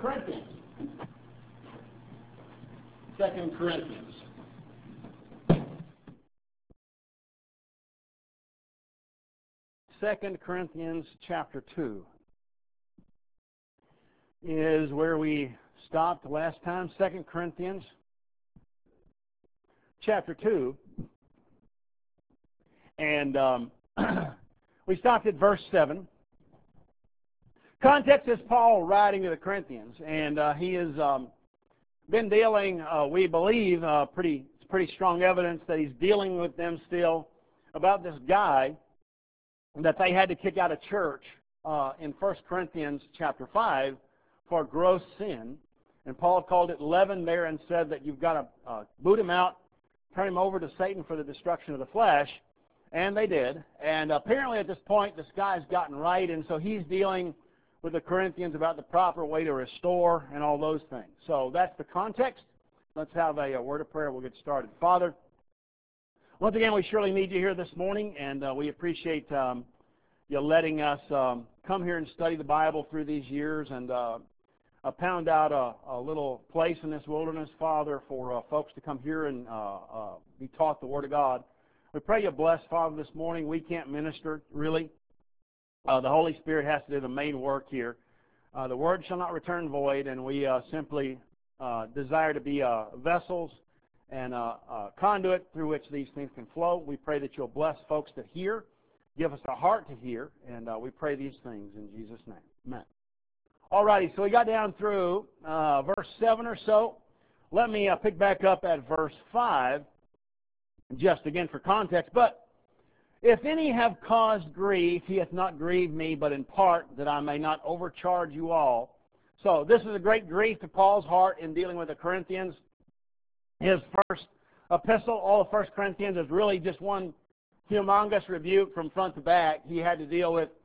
Corinthians. 2 Corinthians. Second Corinthians chapter 2 is where we stopped last time. 2 Corinthians chapter 2. And we stopped at verse 7. Context is Paul writing to the Corinthians, and he has been dealing, we believe, pretty strong evidence that he's dealing with them still about this guy that they had to kick out of church in 1 Corinthians chapter 5 for gross sin. And Paul called it leaven there and said that you've got to boot him out, turn him over to Satan for the destruction of the flesh. And they did. And apparently at this point, this guy's gotten right, and so he's dealing with the Corinthians about the proper way to restore and all those things. So that's the context. Let's have a word of prayer. We'll get started. Father, once again, we surely need you here this morning, and we appreciate you letting us come here and study the Bible through these years and pound out a little place in this wilderness, Father, for folks to come here and be taught the Word of God. We pray you bless, Father, this morning. We can't minister, really. The Holy Spirit has to do the main work here. The Word shall not return void, and we simply desire to be vessels and conduit through which these things can flow. We pray that you'll bless folks to hear, give us a heart to hear, and we pray these things in Jesus' name. Amen. All righty, so we got down through verse 7 or so. Let me pick back up at verse 5, just again for context. But if any have caused grief, he hath not grieved me, but in part, that I may not overcharge you all. So this is a great grief to Paul's heart in dealing with the Corinthians. His first epistle, all of 1 Corinthians, is really just one humongous rebuke from front to back. He had to deal with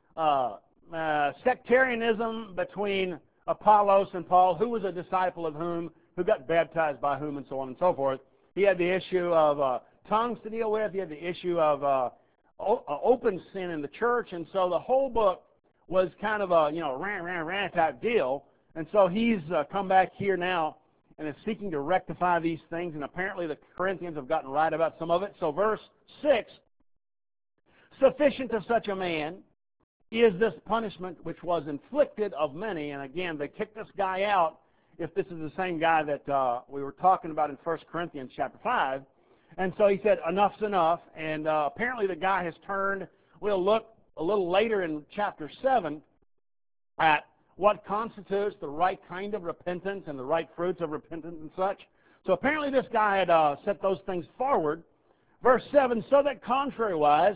sectarianism between Apollos and Paul, who was a disciple of whom, who got baptized by whom, and so on and so forth. He had the issue of tongues to deal with. He had the issue of open sin in the church, and so the whole book was kind of a ran type deal. And so he's come back here now and is seeking to rectify these things, and apparently the Corinthians have gotten right about some of it. So verse 6, sufficient to such a man is this punishment which was inflicted of many. And again, they kicked this guy out, if this is the same guy that we were talking about in 1 Corinthians chapter 5. And so he said, enough's enough. And apparently the guy has turned. We'll look a little later in chapter 7 at what constitutes the right kind of repentance and the right fruits of repentance and such. So apparently this guy had set those things forward. Verse 7, so that contrariwise,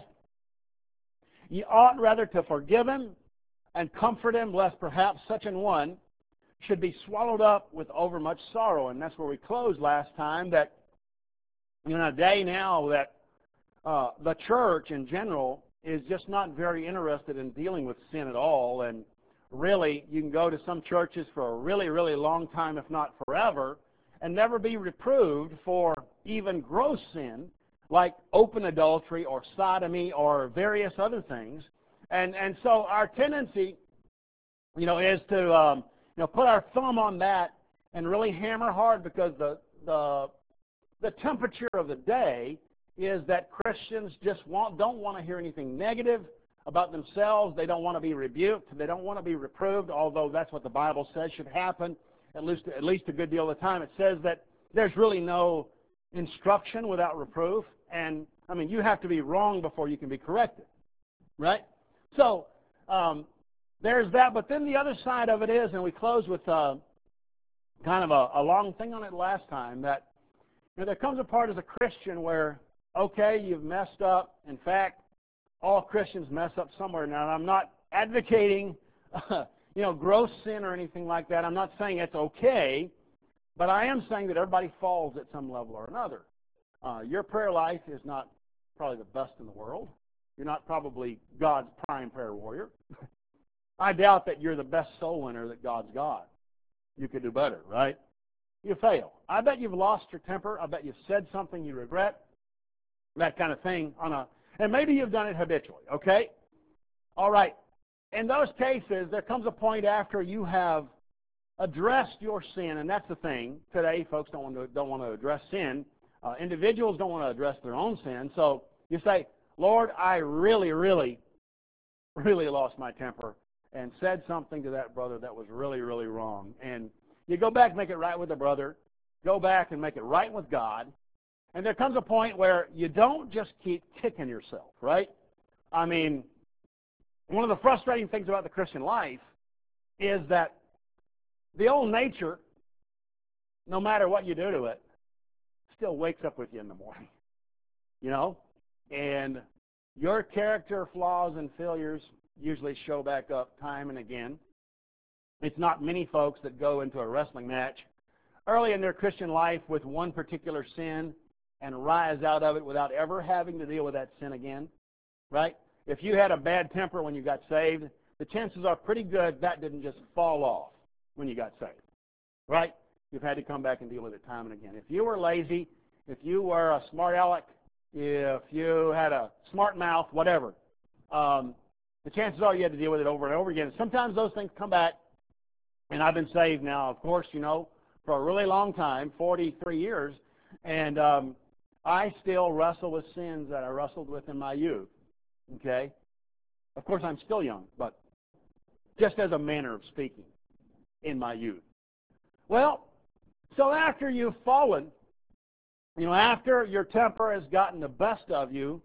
ye ought rather to forgive him and comfort him, lest perhaps such an one should be swallowed up with overmuch sorrow. And that's where we closed last time, that in a day now that the church in general is just not very interested in dealing with sin at all. And really, you can go to some churches for a really, really long time, if not forever, and never be reproved for even gross sin, like open adultery or sodomy or various other things. And so our tendency, is to put our thumb on that and really hammer hard, because the temperature of the day is that Christians just don't want to hear anything negative about themselves. They don't want to be rebuked. They don't want to be reproved, although that's what the Bible says should happen, at least a good deal of the time. It says that there's really no instruction without reproof. And, you have to be wrong before you can be corrected, right? So there's that. But then the other side of it is, and we closed with kind of a long thing on it last time, that there comes a part as a Christian where, okay, you've messed up. In fact, all Christians mess up somewhere. Now, I'm not advocating, gross sin or anything like that. I'm not saying it's okay, but I am saying that everybody falls at some level or another. Your prayer life is not probably the best in the world. You're not probably God's prime prayer warrior. I doubt that you're the best soul winner that God's got. You could do better, right? You fail. I bet you've lost your temper. I bet you've said something you regret, that kind of thing. And maybe you've done it habitually, okay? All right. In those cases, there comes a point after you have addressed your sin, and that's the thing. Today, folks don't want to address sin. Individuals don't want to address their own sin. So you say, Lord, I really, really, really lost my temper and said something to that brother that was really, really wrong. And you go back and make it right with the brother. Go back and make it right with God. And there comes a point where you don't just keep kicking yourself, right? I mean, one of the frustrating things about the Christian life is that the old nature, no matter what you do to it, still wakes up with you in the morning, you know? And your character flaws and failures usually show back up time and again. It's not many folks that go into a wrestling match early in their Christian life with one particular sin and rise out of it without ever having to deal with that sin again, right? If you had a bad temper when you got saved, the chances are pretty good that didn't just fall off when you got saved, right? You've had to come back and deal with it time and again. If you were lazy, if you were a smart aleck, if you had a smart mouth, whatever, the chances are you had to deal with it over and over again. Sometimes those things come back, and I've been saved now, of course, you know, for a really long time, 43 years, and I still wrestle with sins that I wrestled with in my youth, okay? Of course, I'm still young, but just as a manner of speaking, in my youth. Well, so after you've fallen, you know, after your temper has gotten the best of you,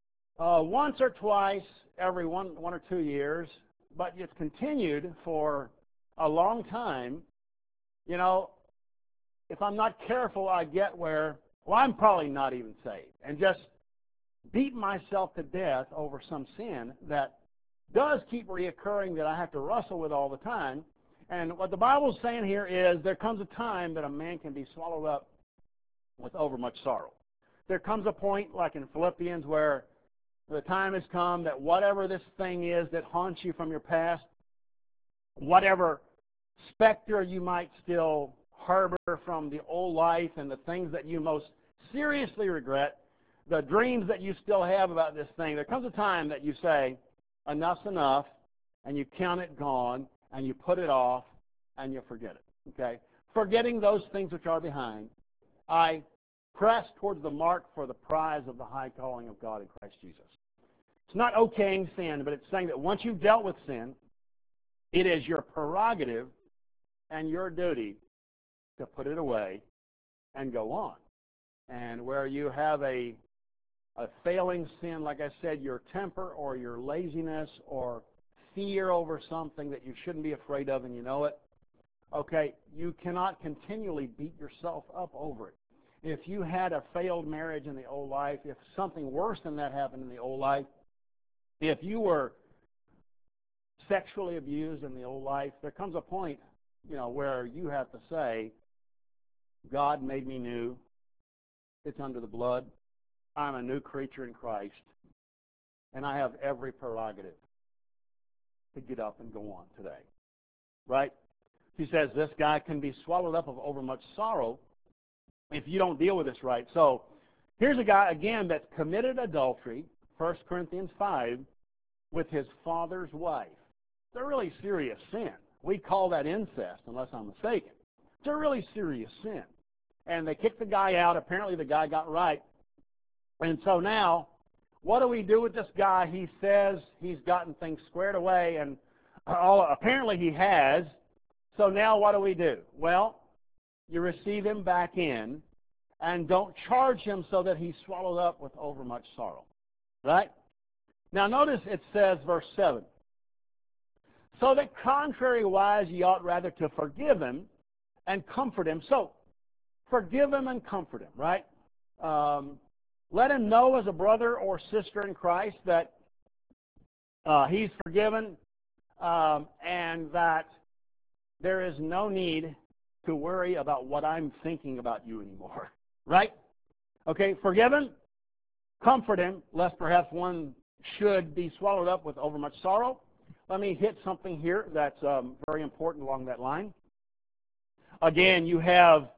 once or twice every one or 2 years, but it's continued for a long time, you know, if I'm not careful, I get where, well, I'm probably not even saved, and just beat myself to death over some sin that does keep reoccurring that I have to wrestle with all the time. And what the Bible's saying here is there comes a time that a man can be swallowed up with overmuch sorrow. There comes a point, like in Philippians, where the time has come that whatever this thing is that haunts you from your past, whatever specter you might still harbor from the old life and the things that you most seriously regret, the dreams that you still have about this thing, there comes a time that you say, enough's enough, and you count it gone, and you put it off, and you forget it, okay? Forgetting those things which are behind, I press towards the mark for the prize of the high calling of God in Christ Jesus. It's not okaying sin, but it's saying that once you've dealt with sin, it is your prerogative and your duty to put it away and go on. And where you have a failing sin, like I said, your temper or your laziness or fear over something that you shouldn't be afraid of and you know it, okay, you cannot continually beat yourself up over it. If you had a failed marriage in the old life, if something worse than that happened in the old life, if you were sexually abused in the old life, there comes a point, you know, where you have to say, God made me new. It's under the blood. I'm a new creature in Christ. And I have every prerogative to get up and go on today. Right? He says this guy can be swallowed up of overmuch sorrow if you don't deal with this right. So here's a guy, again, that committed adultery, 1 Corinthians 5, with his father's wife. It's a really serious sin. We call that incest, unless I'm mistaken. It's a really serious sin. And they kicked the guy out. Apparently the guy got right. And so now, what do we do with this guy? He says he's gotten things squared away, and apparently he has. So now what do we do? Well, you receive him back in, and don't charge him so that he's swallowed up with overmuch sorrow. Right? Now notice it says, verse 7, so that contrariwise ye ought rather to forgive him and comfort him. So, forgive him and comfort him, right? Let him know as a brother or sister in Christ that he's forgiven and that there is no need to worry about what I'm thinking about you anymore, right? Okay, forgive him, comfort him, lest perhaps one should be swallowed up with overmuch sorrow. Let me hit something here that's very important along that line. Again, you have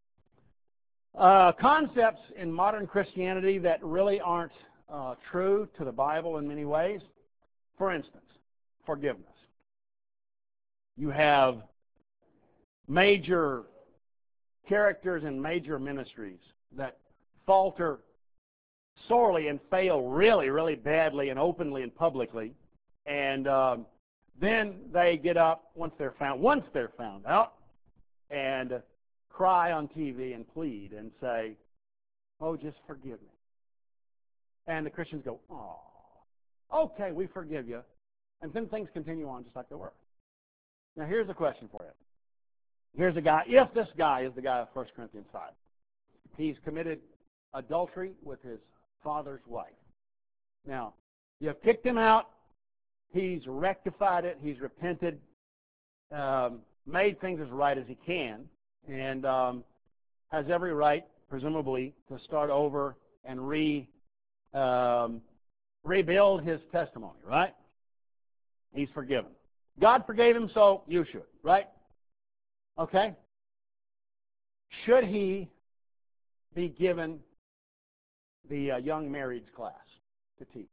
concepts in modern Christianity that really aren't true to the Bible in many ways. For instance, forgiveness. You have major characters in major ministries that falter sorely and fail really, really badly and openly and publicly. And then they get up once they're found out and cry on TV and plead and say, "Oh, just forgive me." And the Christians go, "Oh, okay, we forgive you." And then things continue on just like they were. Now, here's a question for you. Here's a guy, if this guy is the guy of 1 Corinthians 5, he's committed adultery with his father's wife. Now, you have kicked him out. He's rectified it. He's repented, made things as right as he can, and has every right, presumably, to start over and rebuild his testimony, right? He's forgiven. God forgave him, so you should, right? Okay? Should he be given the young marrieds class to teach?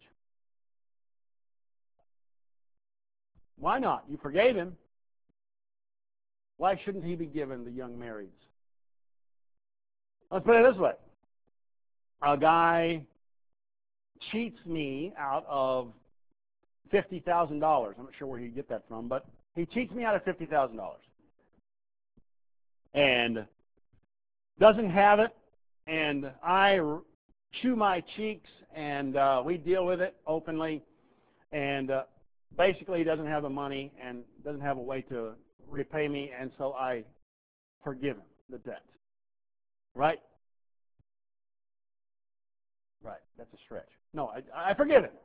Why not? You forgave him. Why shouldn't he be given the young marrieds? Let's put it this way. A guy cheats me out of $50,000. I'm not sure where he'd get that from, but he cheats me out of $50,000. And doesn't have it, and I chew my cheeks, and we deal with it openly, and basically he doesn't have the money and doesn't have a way to repay me, and so I forgive him the debt. Right? Right. That's a stretch. No, I forgive him.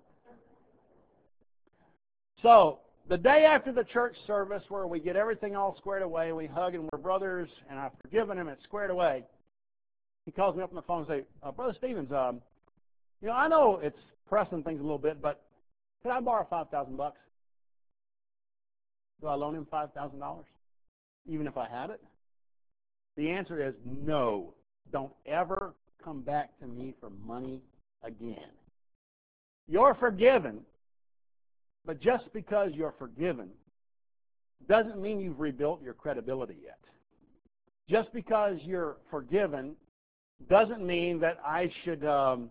So, the day after the church service where we get everything all squared away, we hug and we're brothers, and I've forgiven him, it's squared away, he calls me up on the phone and says, "Brother Stevens, I know it's pressing things a little bit, but can I borrow $5,000? Do I loan him $5,000, even if I had it?" The answer is no. Don't ever come back to me for money again. You're forgiven, but just because you're forgiven doesn't mean you've rebuilt your credibility yet. Just because you're forgiven doesn't mean that I should,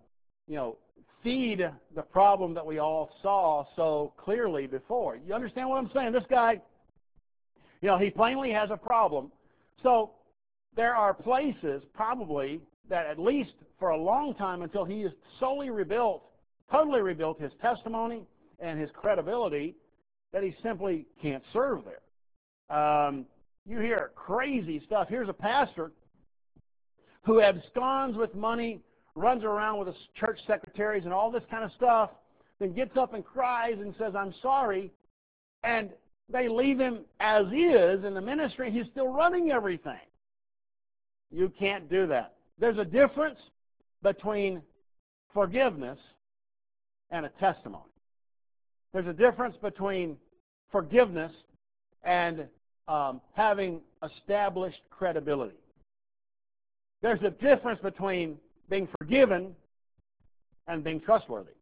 feed the problem that we all saw so clearly before. You understand what I'm saying? This guy, he plainly has a problem. So there are places probably that at least for a long time until he is totally rebuilt his testimony and his credibility, that he simply can't serve there. You hear crazy stuff. Here's a pastor who absconds with money, runs around with his church secretaries and all this kind of stuff, then gets up and cries and says, "I'm sorry," and they leave him as is in the ministry. He's still running everything. You can't do that. There's a difference between forgiveness and a testimony. There's a difference between forgiveness and having established credibility. There's a difference between being forgiven and being trustworthy.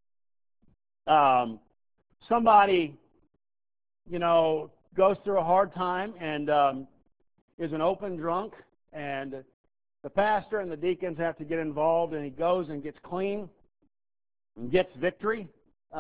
Somebody, goes through a hard time and is an open drunk, and the pastor and the deacons have to get involved, and he goes and gets clean and gets victory.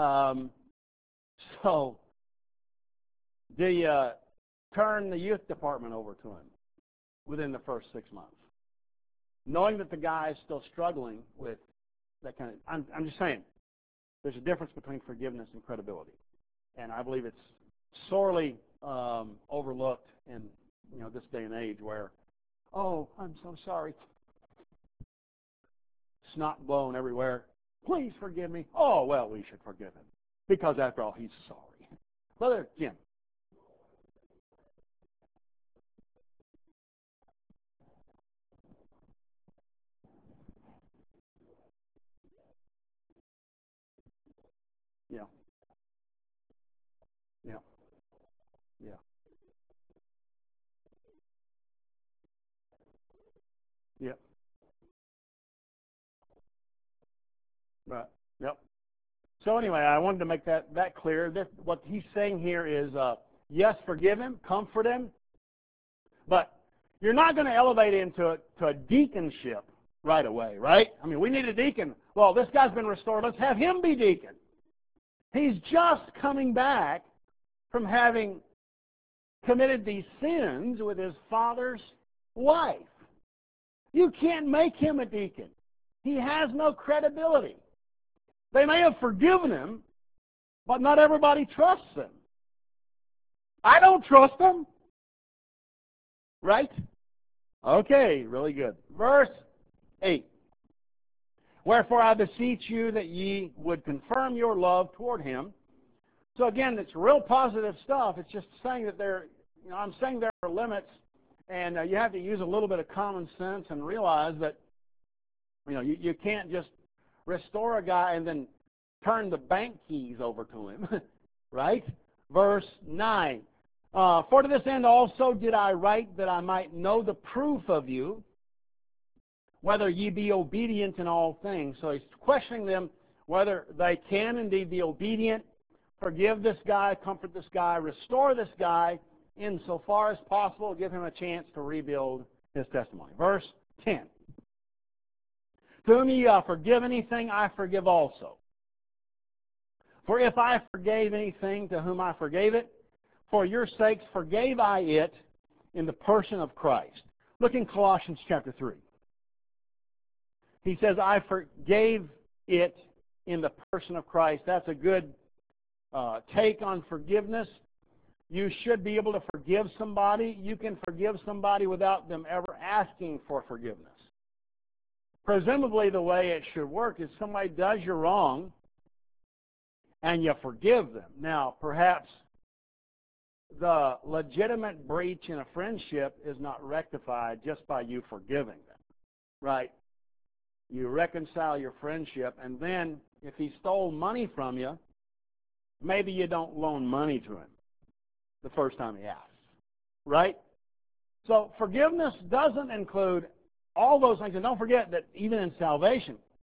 So do you turn the youth department over to him within the first 6 months, knowing that the guy is still struggling with that kind of... I'm just saying, there's a difference between forgiveness and credibility. And I believe it's sorely overlooked in this day and age where, "Oh, I'm so sorry." Snot blown everywhere. "Please forgive me." "Oh, well, we should forgive him, because after all, he's sorry." Brother Jim. Yeah. Yeah. Yeah. Yeah. Right. Yep. So anyway, I wanted to make that clear. What he's saying here is, yes, forgive him, comfort him, But you're not going to elevate into a deaconship right away, right? I mean, we need a deacon. Well, this guy's been restored. Let's have him be deacon. He's just coming back from having committed these sins with his father's wife. You can't make him a deacon. He has no credibility. They may have forgiven him, but not everybody trusts him. I don't trust him. Right? Okay, really good. Verse 8. Wherefore I beseech you that ye would confirm your love toward him. So again, it's real positive stuff. It's just saying that I'm saying there are limits, and you have to use a little bit of common sense and realize that, you can't just restore a guy and then turn the bank keys over to him, right? Verse 9. For to this end also did I write, that I might know the proof of you, whether ye be obedient in all things. So he's questioning them whether they can indeed be obedient, forgive this guy, comfort this guy, restore this guy, insofar as possible, give him a chance to rebuild his testimony. Verse 10. To whom ye forgive anything, I forgive also. For if I forgave anything to whom I forgave it, for your sakes forgave I it in the person of Christ. Look in Colossians chapter 3. He says, I forgave it in the person of Christ. That's a good take on forgiveness. You should be able to forgive somebody. You can forgive somebody without them ever asking for forgiveness. Presumably the way it should work is somebody does you wrong and you forgive them. Now, perhaps the legitimate breach in a friendship is not rectified just by you forgiving them, right? You reconcile your friendship, and then if he stole money from you, maybe you don't loan money to him the first time he asks, right? So forgiveness doesn't include all those things. And don't forget that even in salvation,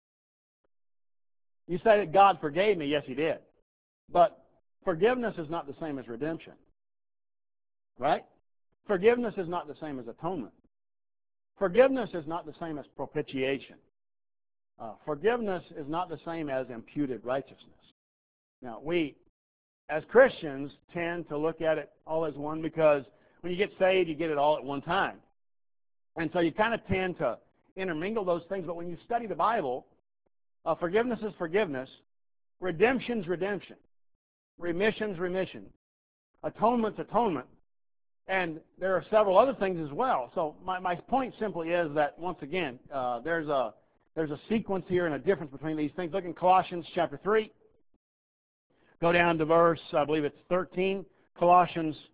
you say that God forgave me. Yes, he did. But forgiveness is not the same as redemption, right? Forgiveness is not the same as atonement. Forgiveness is not the same as propitiation. Forgiveness is not the same as imputed righteousness. Now, we, as Christians, tend to look at it all as one because when you get saved, you get it all at one time. And so you kind of tend to intermingle those things. But when you study the Bible, forgiveness is forgiveness. Redemption's redemption. Remission's remission. Atonement's atonement. And there are several other things as well. So my point simply is that, once again, there's a sequence here and a difference between these things. Look in Colossians chapter 3. Go down to verse, I believe it's 13. Colossians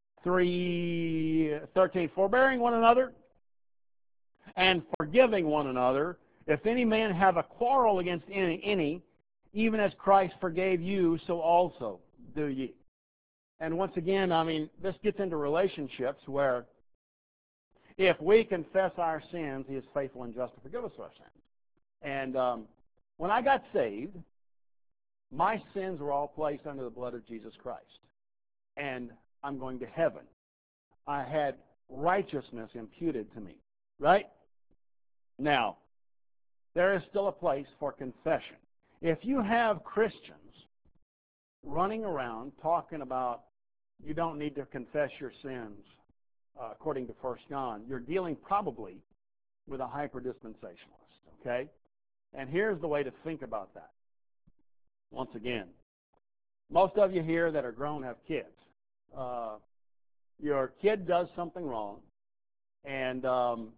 3:13. Forbearing one another and forgiving one another, if any man have a quarrel against any, even as Christ forgave you, so also do ye. And once again, this gets into relationships where if we confess our sins, he is faithful and just to forgive us our sins. And when I got saved, my sins were all placed under the blood of Jesus Christ. And I'm going to heaven. I had righteousness imputed to me, right? Now, there is still a place for confession. If you have Christians running around talking about you don't need to confess your sins, according to 1 John, you're dealing probably with a hyper-dispensationalist, okay? And here's the way to think about that. Once again, most of you here that are grown have kids. Your kid does something wrong, and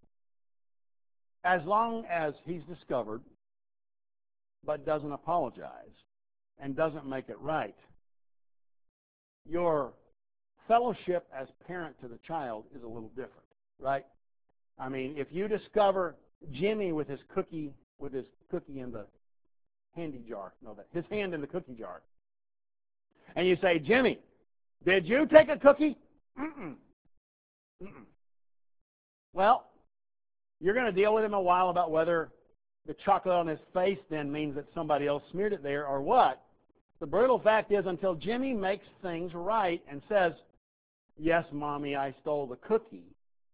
as long as he's discovered but doesn't apologize and doesn't make it right, your fellowship as parent to the child is a little different, right? If you discover Jimmy with his cookie in the handy jar, his hand in the cookie jar, and you say, Jimmy, did you take a cookie? Mm-mm. Well, you're going to deal with him a while about whether the chocolate on his face then means that somebody else smeared it there or what. The brutal fact is, until Jimmy makes things right and says, yes, Mommy, I stole the cookie,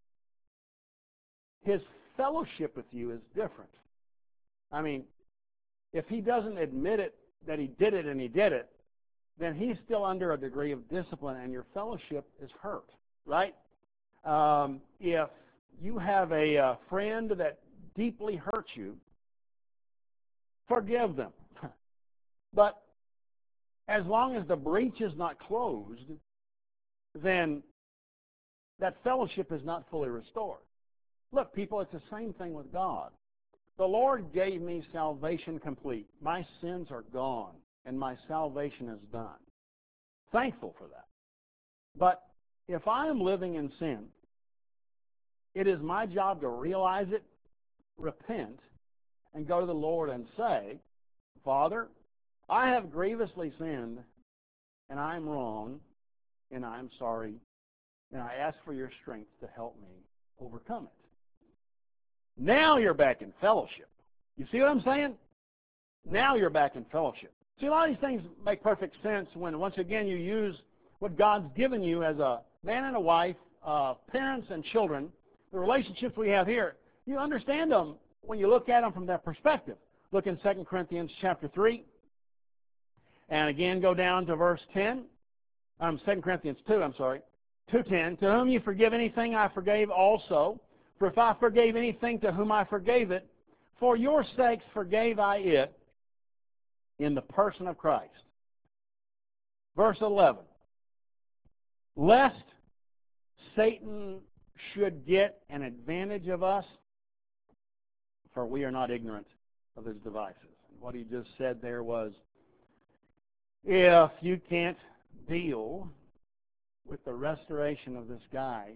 his fellowship with you is different. I mean, if he doesn't admit it, that he did it and he did it, then he's still under a degree of discipline and your fellowship is hurt, right? If you have a friend that deeply hurts you, forgive them. But as long as the breach is not closed, then that fellowship is not fully restored. Look, people, it's the same thing with God. The Lord gave me salvation complete. My sins are gone, and my salvation is done. Thankful for that. But if I am living in sin, it is my job to realize it, repent, and go to the Lord and say, Father, I have grievously sinned, and I am wrong, and I am sorry, and I ask for your strength to help me overcome it. Now you're back in fellowship. You see what I'm saying? Now you're back in fellowship. See, a lot of these things make perfect sense when, once again, you use what God's given you as a man and a wife, parents and children, the relationships we have here. You understand them when you look at them from that perspective. Look in 2 Corinthians chapter 3, and again go down to verse 10. 2 Corinthians 2, 2:10. To whom you forgive anything, I forgave also. For if I forgave anything to whom I forgave it, for your sakes forgave I it in the person of Christ. Verse 11. Lest Satan should get an advantage of us, for we are not ignorant of his devices. What he just said there was, if you can't deal with the restoration of this guy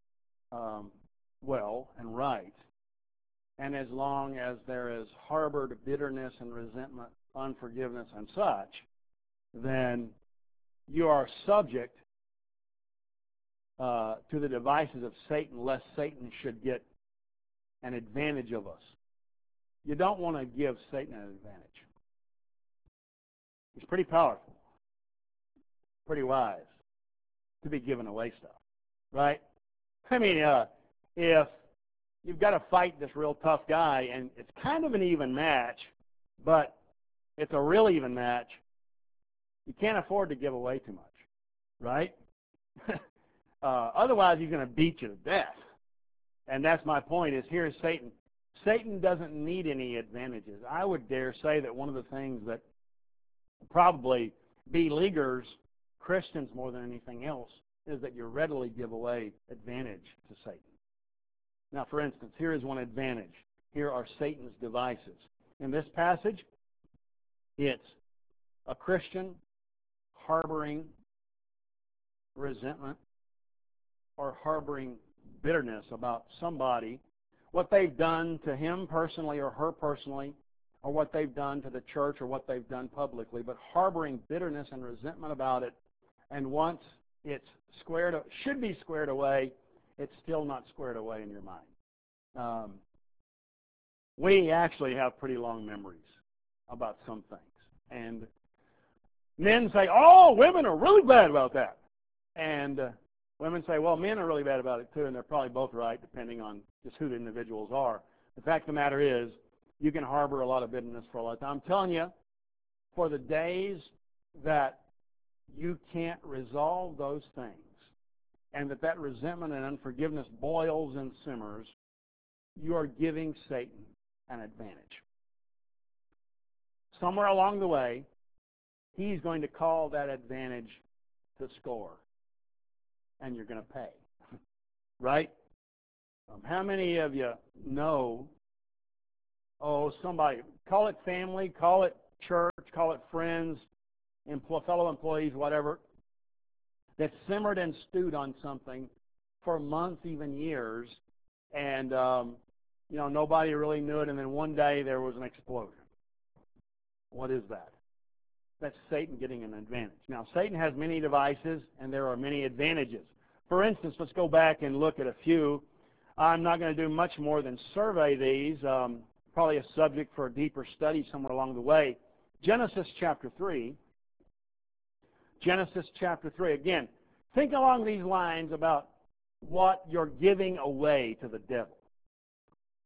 well and right, and as long as there is harbored bitterness and resentment, unforgiveness and such, then you are subject to the devices of Satan, lest Satan should get an advantage of us. You don't want to give Satan an advantage. He's pretty powerful, pretty wise to be giving away stuff, right? I mean, if you've got to fight this real tough guy, and it's kind of an even match, but it's a real even match, you can't afford to give away too much, right? Otherwise, he's going to beat you to death. And that's my point, is here's Satan. Satan doesn't need any advantages. I would dare say that one of the things that probably beleaguers Christians more than anything else is that you readily give away advantage to Satan. Now, for instance, here is one advantage. Here are Satan's devices. In this passage, it's a Christian harboring resentment or harboring bitterness about somebody, what they've done to him personally or her personally, or what they've done to the church or what they've done publicly, but harboring bitterness and resentment about it, and once it's should be squared away, it's still not squared away in your mind. We actually have pretty long memories about some things. And men say, oh, women are really bad about that. And women say, well, men are really bad about it too, and they're probably both right, depending on just who the individuals are. The fact of the matter is, you can harbor a lot of bitterness for a lot of time. I'm telling you, for the days that you can't resolve those things, and that resentment and unforgiveness boils and simmers, you are giving Satan an advantage. Somewhere along the way, he's going to call that advantage to score, and you're going to pay. Right? How many of you know, somebody, call it family, call it church, call it friends, fellow employees, whatever, that simmered and stewed on something for months, even years, and nobody really knew it, and then one day there was an explosion. What is that? That's Satan getting an advantage. Now, Satan has many devices, and there are many advantages. For instance, let's go back and look at a few. I'm not going to do much more than survey these, probably a subject for a deeper study somewhere along the way. Genesis chapter 3. Genesis chapter 3. Again, think along these lines about what you're giving away to the devil.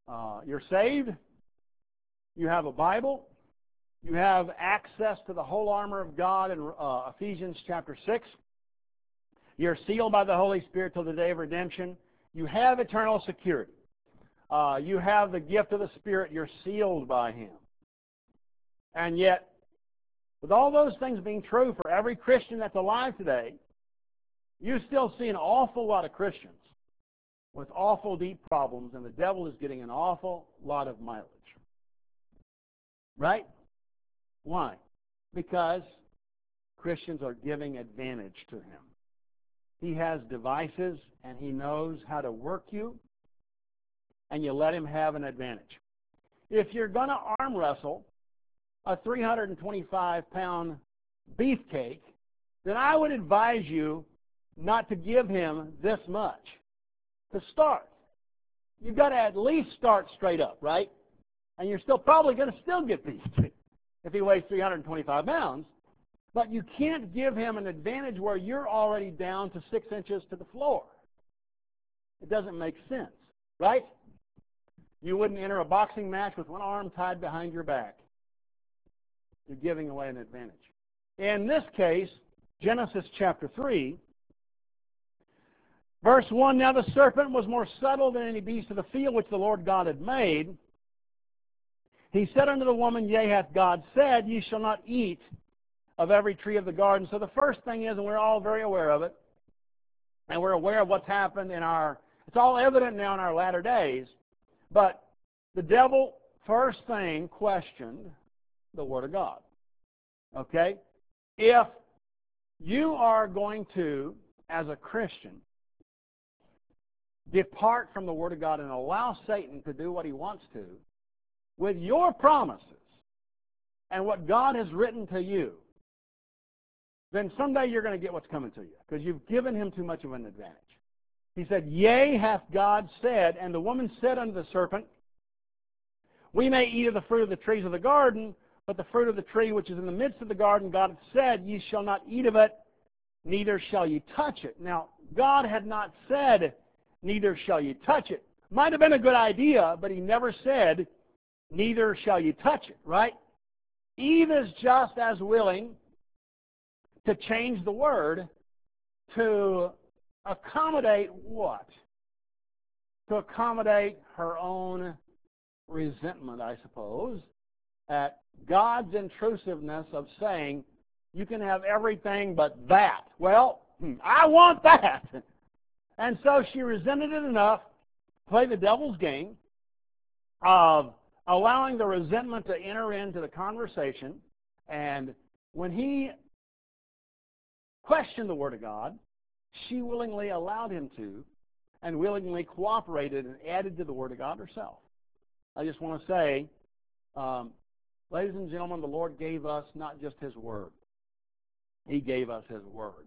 You're saved. You have a Bible. You have access to the whole armor of God in Ephesians chapter 6. You're sealed by the Holy Spirit till the day of redemption. You have eternal security. You have the gift of the Spirit. You're sealed by Him. And yet, with all those things being true for every Christian that's alive today, you still see an awful lot of Christians with awful deep problems, and the devil is getting an awful lot of mileage. Right? Why? Because Christians are giving advantage to him. He has devices, and he knows how to work you, and you let him have an advantage. If you're going to arm wrestle a 325-pound beefcake, then I would advise you not to give him this much to start. You've got to at least start straight up, right? And you're still probably going to still get beat if he weighs 325 pounds. But you can't give him an advantage where you're already down to 6 inches to the floor. It doesn't make sense, right? You wouldn't enter a boxing match with one arm tied behind your back. You're giving away an advantage. In this case, Genesis chapter 3, verse 1, Now the serpent was more subtle than any beast of the field which the Lord God had made. He said unto the woman, Yea, hath God said, Ye shall not eat of every tree of the garden. So the first thing is, and we're all very aware of it, and we're aware of what's happened it's all evident now in our latter days, but the devil, first thing, questioned the Word of God. Okay? If you are going to, as a Christian, depart from the Word of God and allow Satan to do what he wants to, with your promises and what God has written to you, then someday you're going to get what's coming to you, because you've given him too much of an advantage. He said, Yea, hath God said, and the woman said unto the serpent, We may eat of the fruit of the trees of the garden, but the fruit of the tree which is in the midst of the garden, God hath said, Ye shall not eat of it, neither shall ye touch it. Now, God had not said, Neither shall ye touch it. Might have been a good idea, but he never said, Neither shall you touch it, right? Eve is just as willing to change the word to accommodate what? To accommodate her own resentment, I suppose, at God's intrusiveness of saying, you can have everything but that. Well, I want that. And so she resented it enough to play the devil's game of allowing the resentment to enter into the conversation. And when he questioned the Word of God, she willingly allowed him to, and willingly cooperated and added to the Word of God herself. I just want to say, ladies and gentlemen, the Lord gave us not just His Word. He gave us His words.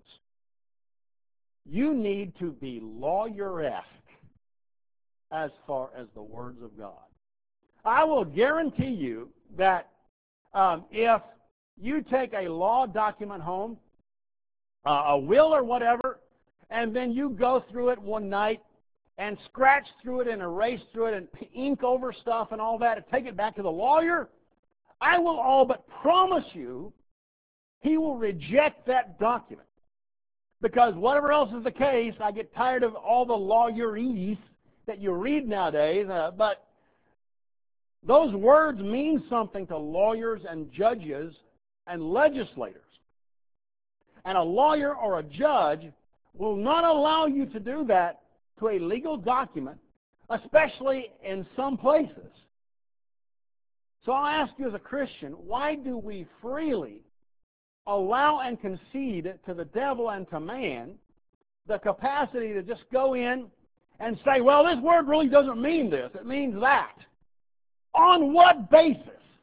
You need to be lawyer-esque as far as the words of God. I will guarantee you that if you take a law document home, a will or whatever, and then you go through it one night and scratch through it and erase through it and ink over stuff and all that and take it back to the lawyer, I will all but promise you he will reject that document. Because whatever else is the case, I get tired of all the lawyerese that you read nowadays, but those words mean something to lawyers and judges and legislators. And a lawyer or a judge will not allow you to do that to a legal document, especially in some places. So I'll ask you as a Christian, why do we freely allow and concede to the devil and to man the capacity to just go in and say, well, this word really doesn't mean this, it means that? On what basis?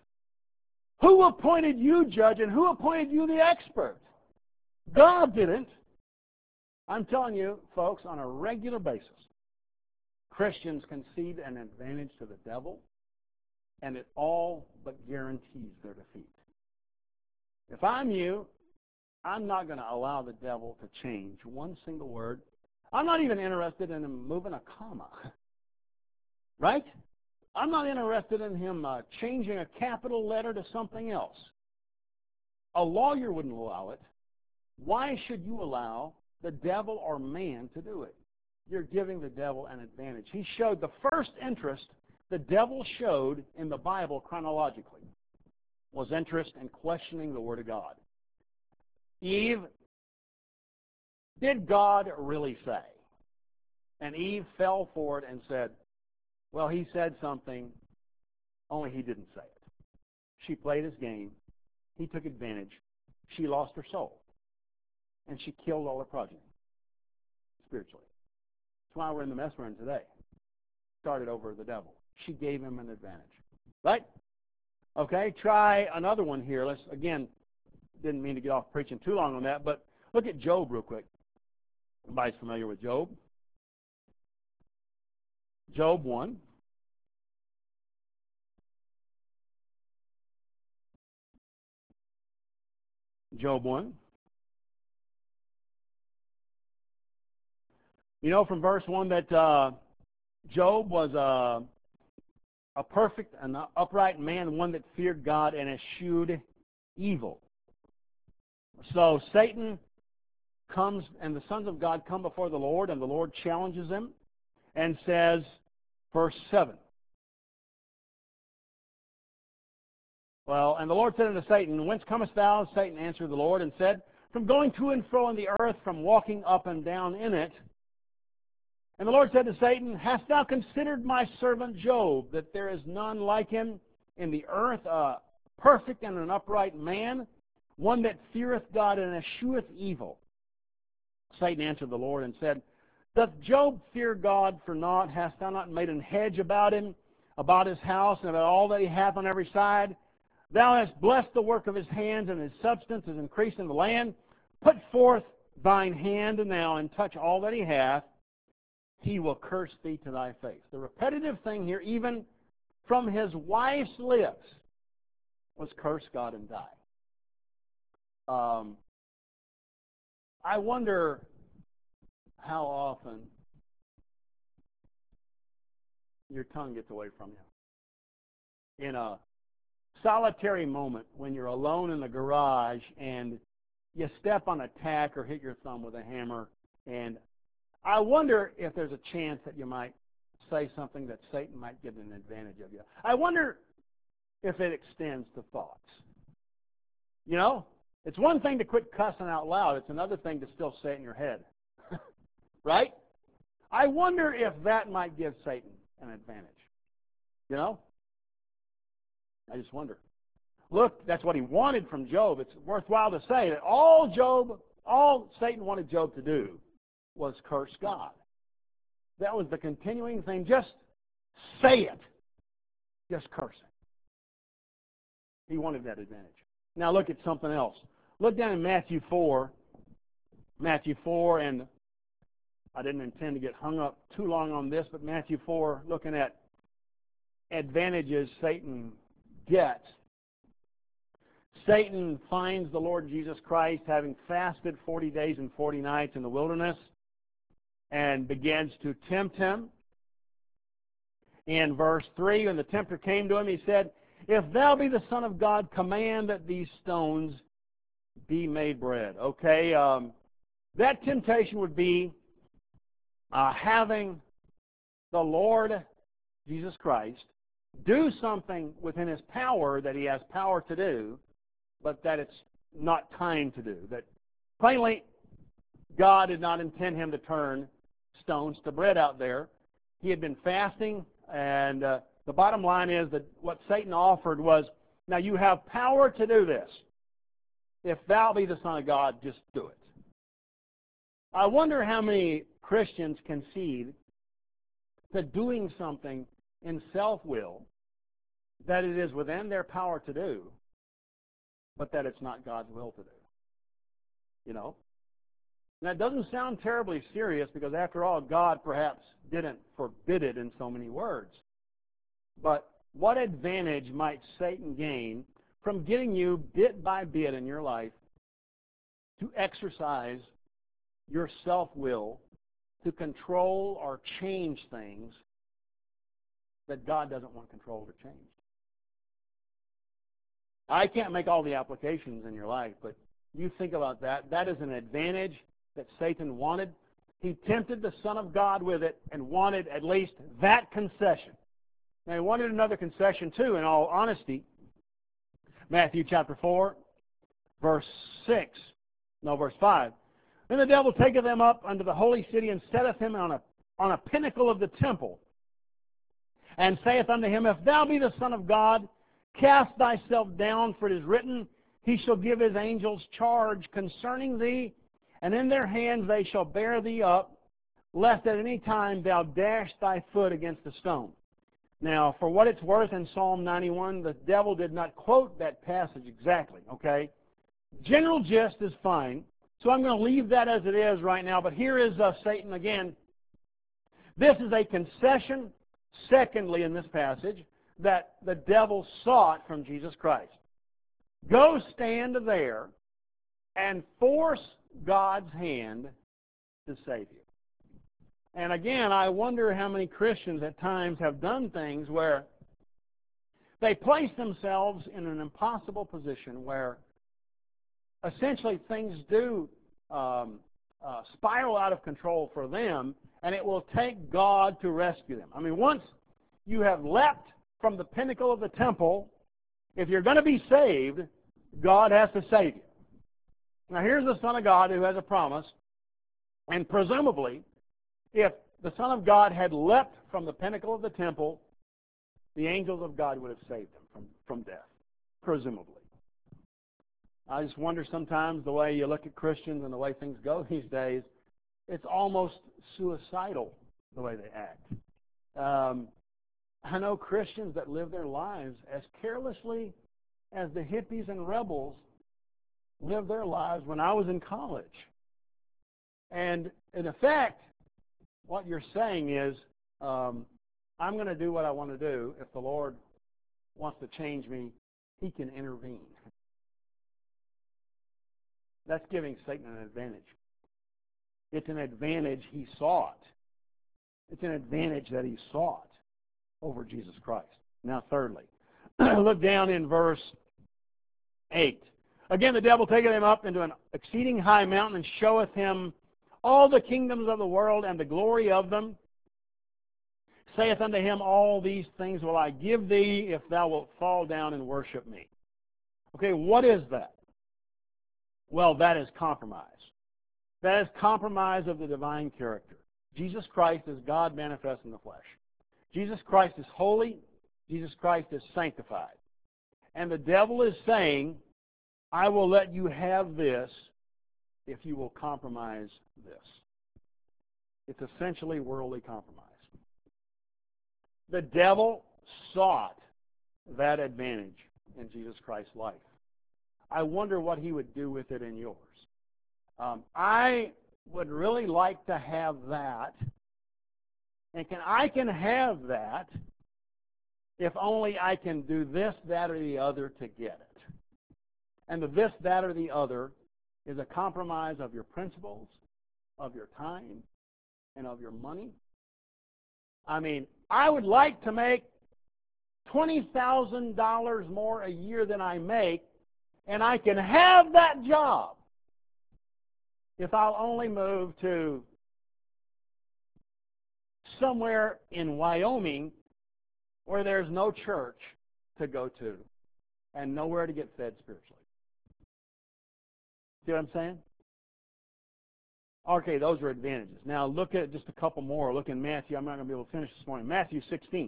Who appointed you judge and who appointed you the expert? God didn't. I'm telling you, folks, on a regular basis, Christians concede an advantage to the devil, and it all but guarantees their defeat. If I'm you, I'm not going to allow the devil to change one single word. I'm not even interested in him moving a comma. Right? I'm not interested in him changing a capital letter to something else. A lawyer wouldn't allow it. Why should you allow the devil or man to do it? You're giving the devil an advantage. He showed the first interest the devil showed in the Bible chronologically was interest in questioning the Word of God. Eve, did God really say? And Eve fell for it and said, well, he said something, only he didn't say it. She played his game. He took advantage. She lost her soul. And she killed all her progeny, spiritually. That's why we're in the mess we're in today. Started over the devil. She gave him an advantage. Right? Okay, try another one here. Let's, again, didn't mean to get off preaching too long on that, but look at Job real quick. Everybody's familiar with Job? Job 1. Job 1. You know from verse 1 that Job was a perfect and upright man, one that feared God and eschewed evil. So Satan comes, and the sons of God come before the Lord, and the Lord challenges them and says, verse 7, well, and the Lord said unto Satan, whence comest thou? Satan answered the Lord and said, from going to and fro in the earth, from walking up and down in it. And the Lord said to Satan, hast thou considered my servant Job, that there is none like him in the earth, a perfect and an upright man, one that feareth God and escheweth evil? Satan answered the Lord and said, doth Job fear God for naught? Hast thou not made an hedge about him, about his house, and about all that he hath on every side? Thou hast blessed the work of his hands, and his substance is increased in the land. Put forth thine hand now, and touch all that he hath. He will curse thee to thy face. The repetitive thing here, even from his wife's lips, was curse God and die. I wonder how often your tongue gets away from you. In a solitary moment when you're alone in the garage and you step on a tack or hit your thumb with a hammer, and I wonder if there's a chance that you might say something that Satan might get an advantage of you. I wonder if it extends to thoughts. You know, it's one thing to quit cussing out loud. It's another thing to still say it in your head. Right? I wonder if that might give Satan an advantage. You know? I just wonder. Look, that's what he wanted from Job. It's worthwhile to say that all Satan wanted Job to do was curse God. That was the continuing thing. Just say it. Just curse it. He wanted that advantage. Now look at something else. Look down in Matthew 4. Matthew 4, and I didn't intend to get hung up too long on this, but Matthew 4, looking at advantages Satan gets. Satan finds the Lord Jesus Christ having fasted 40 days and 40 nights in the wilderness and begins to tempt him. In verse 3, when the tempter came to him, he said, if thou be the Son of God, command that these stones be made bread. Okay, that temptation would be having the Lord Jesus Christ do something within his power that he has power to do, but that it's not time to do. That plainly, God did not intend him to turn stones to bread out there. He had been fasting, and the bottom line is that what Satan offered was, now you have power to do this. If thou be the Son of God, just do it. I wonder how many Christians concede that doing something in self-will, that it is within their power to do, but that it's not God's will to do. You know? And that doesn't sound terribly serious because, after all, God perhaps didn't forbid it in so many words. But what advantage might Satan gain from getting you bit by bit in your life to exercise your self-will to control or change things that God doesn't want controlled or changed. I can't make all the applications in your life, but you think about that. That is an advantage that Satan wanted. He tempted the Son of God with it and wanted at least that concession. Now, he wanted another concession too, in all honesty. Matthew chapter 4, verse 5. Then the devil taketh him up unto the holy city, and setteth him on a pinnacle of the temple, and saith unto him, If thou be the Son of God, cast thyself down, for it is written, He shall give his angels charge concerning thee, and in their hands they shall bear thee up, lest at any time thou dash thy foot against a stone. Now, for what it's worth, in Psalm 91, the devil did not quote that passage exactly, okay? General gist is fine, so I'm going to leave that as it is right now, but here is Satan again. This is a concession, secondly, in this passage, that the devil sought from Jesus Christ. Go stand there and force God's hand to save you. And again, I wonder how many Christians at times have done things where they place themselves in an impossible position where essentially things do spiral out of control for them, and it will take God to rescue them. I mean, once you have leapt from the pinnacle of the temple, if you're going to be saved, God has to save you. Now, here's the Son of God who has a promise, and presumably, if the Son of God had leapt from the pinnacle of the temple, the angels of God would have saved him from death, presumably. I just wonder sometimes the way you look at Christians and the way things go these days, it's almost suicidal the way they act. I know Christians that live their lives as carelessly as the hippies and rebels lived their lives when I was in college. And in effect, what you're saying is, I'm going to do what I want to do. If the Lord wants to change me, He can intervene. That's giving Satan an advantage. It's an advantage he sought. It's an advantage that he sought over Jesus Christ. Now, thirdly, look down in verse 8. Again, the devil taketh him up into an exceeding high mountain, and showeth him all the kingdoms of the world and the glory of them. Saith unto him, All these things will I give thee, if thou wilt fall down and worship me. Okay, what is that? Well, that is compromise. That is compromise of the divine character. Jesus Christ is God manifest in the flesh. Jesus Christ is holy. Jesus Christ is sanctified. And the devil is saying, I will let you have this if you will compromise this. It's essentially worldly compromise. The devil sought that advantage in Jesus Christ's life. I wonder what he would do with it in yours. I would really like to have that, and I can have that if only I can do this, that, or the other to get it. And the this, that, or the other is a compromise of your principles, of your time, and of your money. I mean, I would like to make $20,000 more a year than I make, and I can have that job if I'll only move to somewhere in Wyoming where there's no church to go to and nowhere to get fed spiritually. See what I'm saying? Okay, those are advantages. Now look at just a couple more. Look in Matthew. I'm not going to be able to finish this morning. Matthew 16.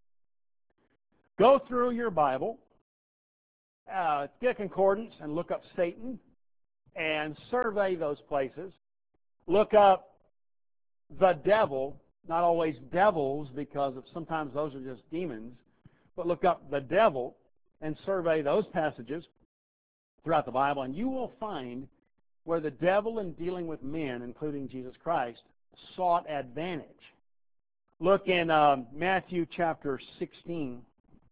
Go through your Bible, get a concordance, and look up Satan and survey those places. Look up the devil, not always devils, because sometimes those are just demons, but look up the devil and survey those passages throughout the Bible, and you will find where the devil, in dealing with men, including Jesus Christ, sought advantage. Look in Matthew chapter 16.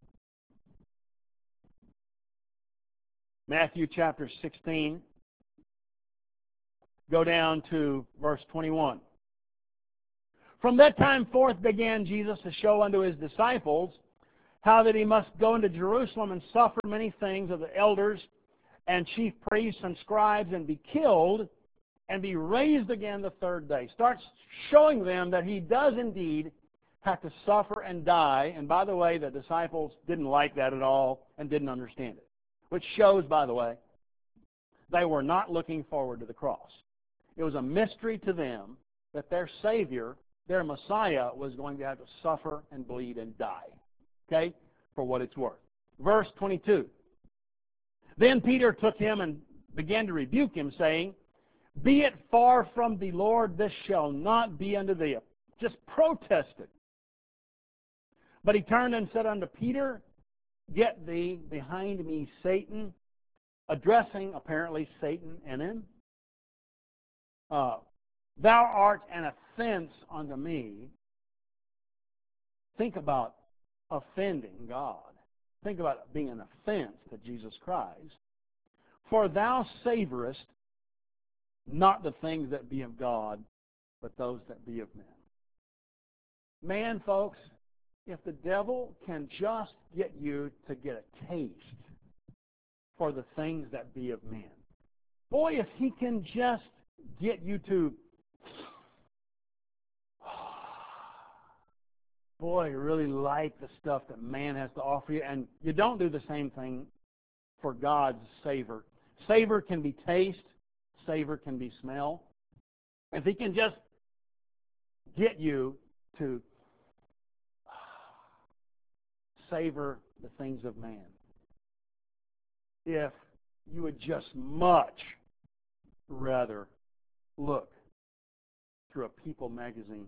Matthew chapter 16. Go down to verse 21. From that time forth began Jesus to show unto his disciples how that he must go into Jerusalem and suffer many things of the elders and chief priests and scribes and be killed and be raised again the third day. Starts showing them that he does indeed have to suffer and die. And by the way, the disciples didn't like that at all and didn't understand it. Which shows, by the way, they were not looking forward to the cross. It was a mystery to them that their Savior, their Messiah, was going to have to suffer and bleed and die. Okay? For what it's worth. Verse 22. Then Peter took him and began to rebuke him, saying, Be it far from thee, Lord, this shall not be unto thee. Just protested. But he turned and said unto Peter, Get thee behind me, Satan, addressing apparently Satan and him. Thou art an offense unto me. Think about offending God. Think about it being an offense to Jesus Christ. For thou savorest not the things that be of God, but those that be of men. Man, folks, if the devil can just get you to get a taste for the things that be of men, boy, if he can just get you to, boy, really like the stuff that man has to offer you, and you don't do the same thing for God's savor. Savor can be taste. Savor can be smell. If he can just get you to savor the things of man, if you would just much rather look through a People magazine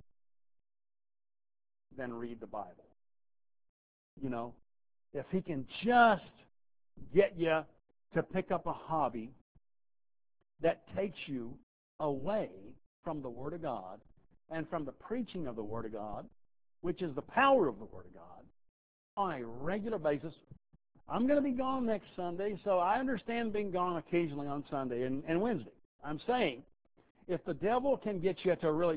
than read the Bible. You know, if he can just get you to pick up a hobby that takes you away from the Word of God and from the preaching of the Word of God, which is the power of the Word of God, on a regular basis. I'm going to be gone next Sunday, so I understand being gone occasionally on Sunday and Wednesday. I'm saying, if the devil can get you to really,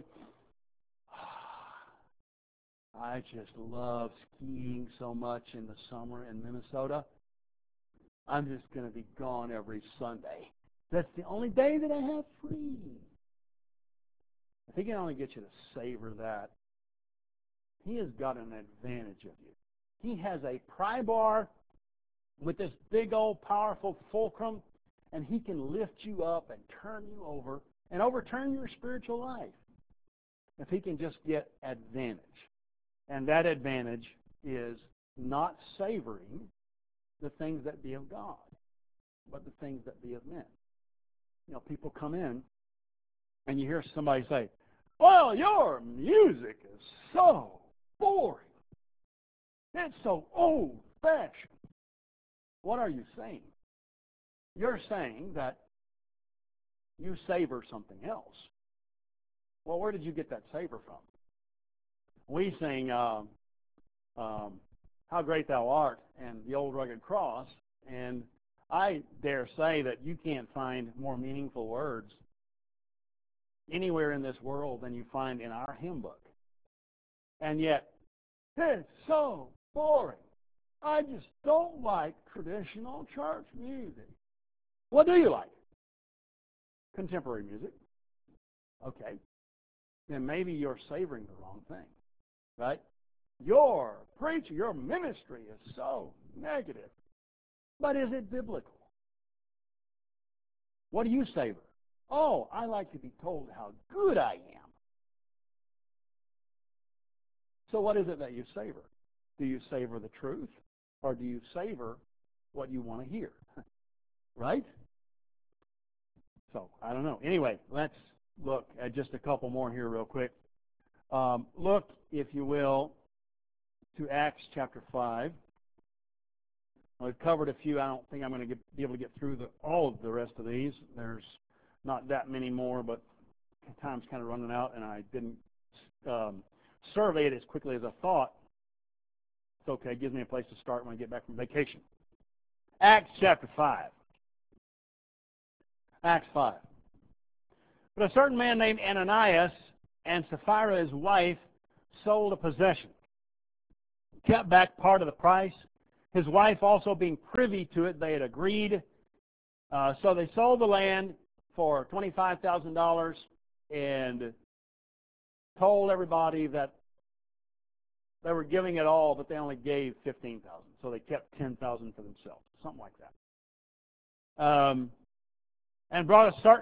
I just love skiing so much in the summer in Minnesota, I'm just going to be gone every Sunday. That's the only day that I have free. If he can only get you to savor that, he has got an advantage of you. He has a pry bar with this big old powerful fulcrum, and he can lift you up and turn you over and overturn your spiritual life if he can just get advantage. And that advantage is not savoring the things that be of God, but the things that be of men. You know, people come in, and you hear somebody say, well, your music is so boring. It's so old-fashioned. What are you saying? You're saying that you savor something else. Well, where did you get that savor from? We sing How Great Thou Art and the Old Rugged Cross, and I dare say that you can't find more meaningful words anywhere in this world than you find in our hymn book. And yet, it's so boring. I just don't like traditional church music. What do you like? Contemporary music. Okay. Then maybe you're savoring the wrong thing, right? Your preacher, your ministry is so negative. But is it biblical? What do you savor? Oh, I like to be told how good I am. So what is it that you savor? Do you savor the truth, or do you savor what you want to hear? Right? So, I don't know. Anyway, let's look at just a couple more here real quick. Look, if you will, to Acts chapter 5. We've covered a few. I don't think I'm going to be able to get through all of the rest of these. There's not that many more, but time's kind of running out, and I didn't survey it as quickly as I thought. It's okay. It gives me a place to start when I get back from vacation. Acts chapter 5. Acts 5. But a certain man named Ananias and Sapphira, his wife, sold a possession, kept back part of the price. His wife also being privy to it, they had agreed. So they sold the land for $25,000 and told everybody that they were giving it all, but they only gave $15,000. So they kept $10,000 for themselves, something like that. And brought a